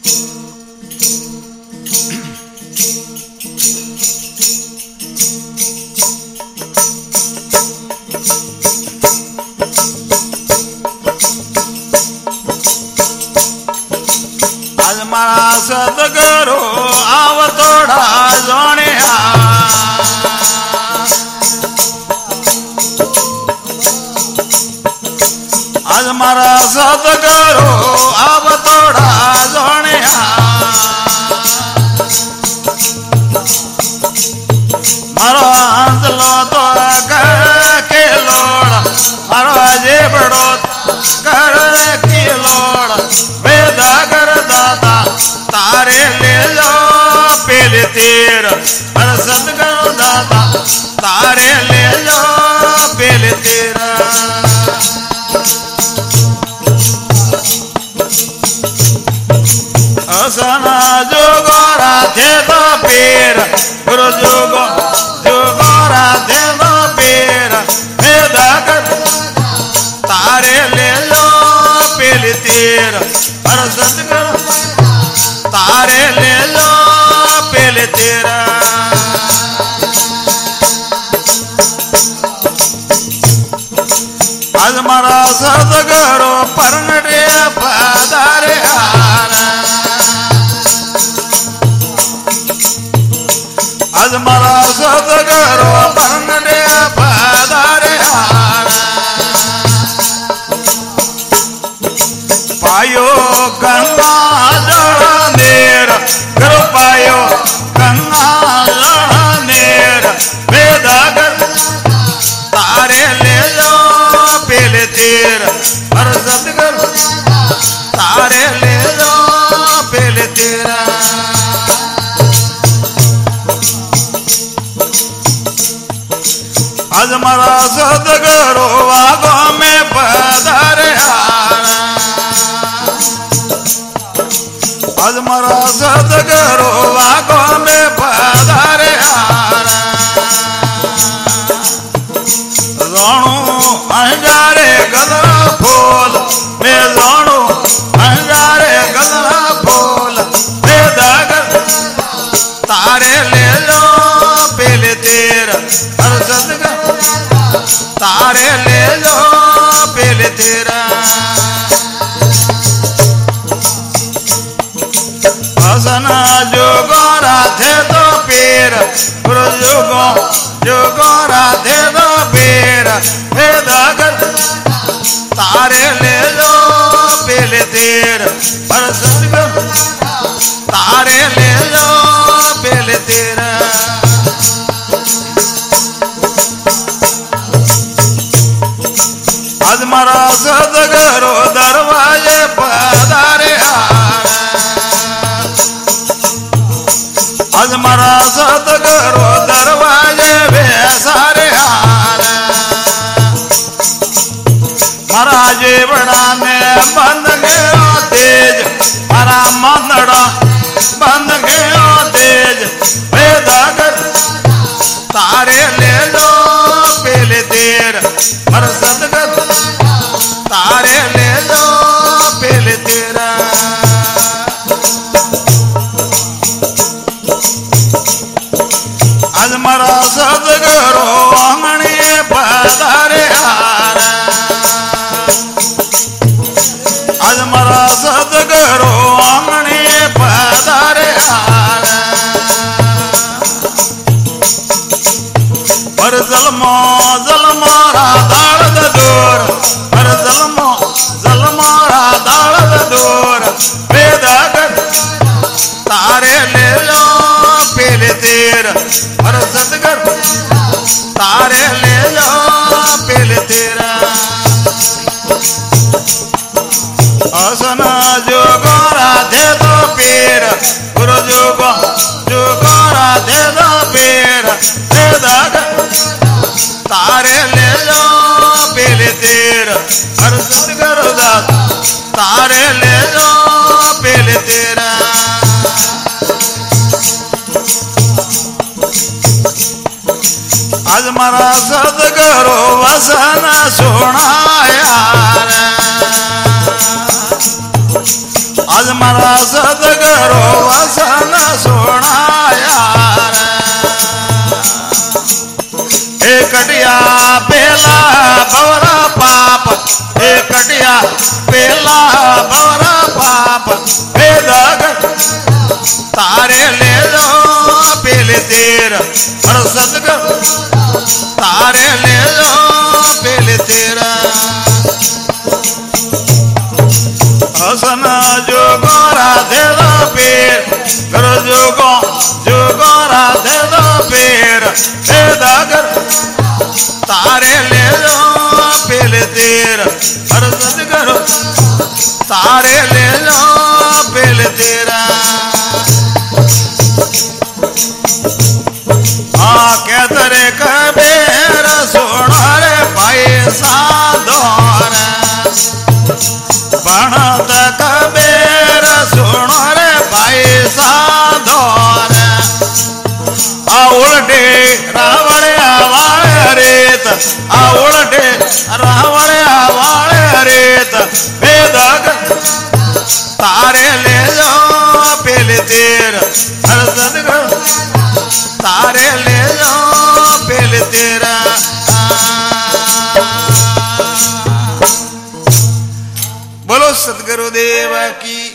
सतगुरु आव तोड़ा जोने आज मारा सतगुरु आव तोड़ा जोने मारो आंसलो तो कर के लोड़ा मारो अजे बड़ो कर के लोड़ा वेदा कर दाता तारे ले लो पहले तेरा हर सतगुरु दाता तारे ले लो पहले तेरा असना जो गोरा थे तो पीर गुरु जोगो जो गोरा थे तो पीर वेदा कर तारे ले लो पहले तेरा हर सतगुरु तारे ले लो पहले तेरा आज मारा सतगुरु परगटे पधारे आज मारा सतगुरु परगटे पधारे पायो गंगा जल नेर कर पायो गंगा जल नेर वेदा कर तारे ले लो पहले तेर हर सतगुरु तारे ले लो पहले तेरा आज मारा सतगुरु आगो में पधारे आज मारा सतगुरु आगो में पधारे रोणू अंजारे गदरा फूल मैं रोणू अंजारे गदरा फूल वेदा कर तारे ले लो पहले तेरा हर सतगुरु तारे ले लो पहले तेरा असना जो गोरा थे तो पीर गुरु जो गोरा थे तो पीर वेदा कर तारे ले लो पहले तेर हर सतगुरु तारे ले लो पहले तेरा आज मारा सतगुरु दरवाजे पधारे आज मारा सतगुरु दरवाजे बेसारे महाराज बड़ा ने बंद गया तेज मारा मंदड़ा बंद गया तेज वेदा कर तारे ले लो पहले तेर हर सतगुरु तारे ले लो पहले तेरा आज मारा सतगुरु आंगणे पधारे आज मारा सतगुरु आंगणे पधारे पर जलमो जलमारा दाड़ दूर पर जलमारा दाड़ दूर वेदा कर तारे ले लो पहले तेर हर सतगुरु तारे ले लो पहले तेरा असना जो गोरा दे दो पीर गुरु जो गोरा दे दो पीर वेदा कर तारे ले लो पहले तेर हर सतगुरु दाता तारे ले लो पहले तेरा आज मारा सतगुरु वसन सुनाया आज मारा सतगुरु तेरो वसन सुनाया हे कटिया पेला बवरा पाप हे कटिया पेला बवरा पाप वेदग तारे ले जाओ पेले तेरा और सदगुरु तारे ले जाओ पेले तेरा हसन जो गोरा दे दो पेर करो जो गोरा दे दो पेर वेदग तारे ले जाओ पेले तेरा और सदगुरु तारे ले जाओ पेले तेरा कहतरे कबीर सुनो रे भाई साधोर बनत कबीर सुनो रे भाई साधोर आ उल्टे रावण वाले रेत आ उल्टे रावण वाले रेत वेदग तारे ले जाओ पेले तेर हर सदगुरु तारे ले जाओ पेले तेरा बोलो सदगुरुदेव की